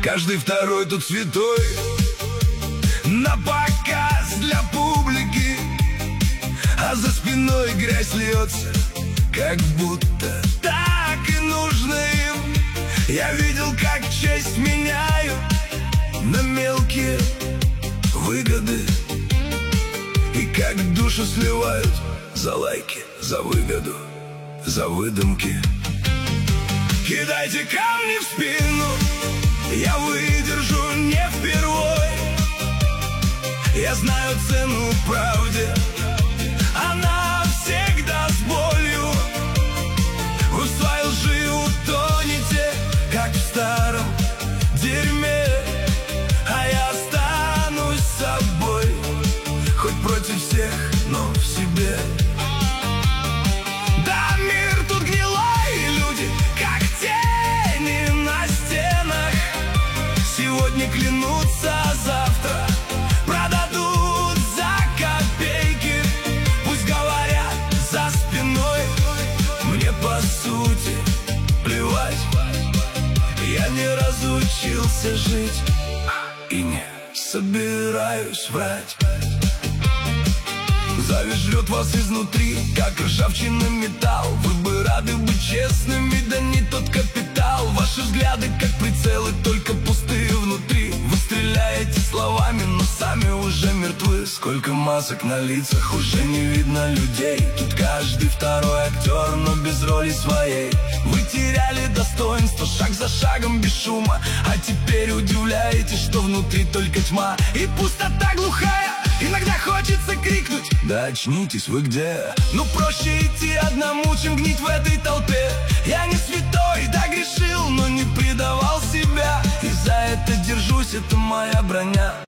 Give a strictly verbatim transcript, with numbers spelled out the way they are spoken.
Каждый второй тут святой, на показ для публики, а за спиной грязь льется, как будто так и нужно им. Я видел, как честь меняют на мелкие выгоды, и как душу сливают за лайки, за выгоду, за выдумки. Кидайте камни в спину, я выдержу не впервой. Я знаю цену правде, она всегда с болью. Вы в своей лжи утонете, как в старом дерьме, а я останусь собой, хоть против всех, но в себе. Да, мир тут гнилой, и люди, как тени на стенах, сегодня клянутся, а завтра продадут за копейки. Пусть говорят за спиной, мне по сути плевать. Я не разучился жить и не собираюсь врать. Зависть жрет вас изнутри, как ржавчина металл. Вы бы рады быть честными, да не тот капитал. Ваши взгляды как прицелы, только пустые внутри. Вы стреляете словами, но сами уже мертвы. Сколько масок на лицах, уже не видно людей. Тут каждый второй актер, но без роли своей. Вы теряли достоинство шаг за шагом без шума, а теперь удивляетесь, что внутри только тьма и пустота глухая. Иногда хочется крикнуть: да очнитесь вы где? Ну проще идти одному, чем гнить в этой толпе. Я не святой, да грешил, но не предавал себя, и за это держусь, это моя броня.